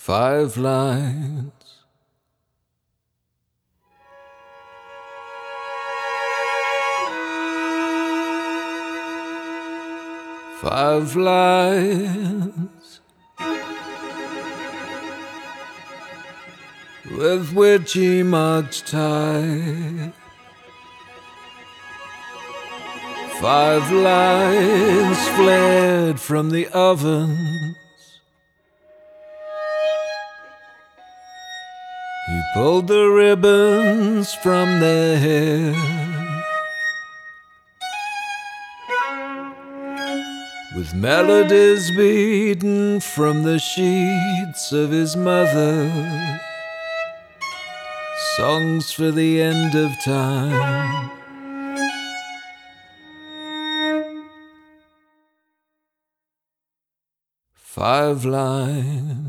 5 lines. Five lines with which he marked tie. 5 lines flared from the ovens. He pulled the ribbons from their hair. With melodies beaten from the sheets of his mother, songs for the end of time. 5 lines.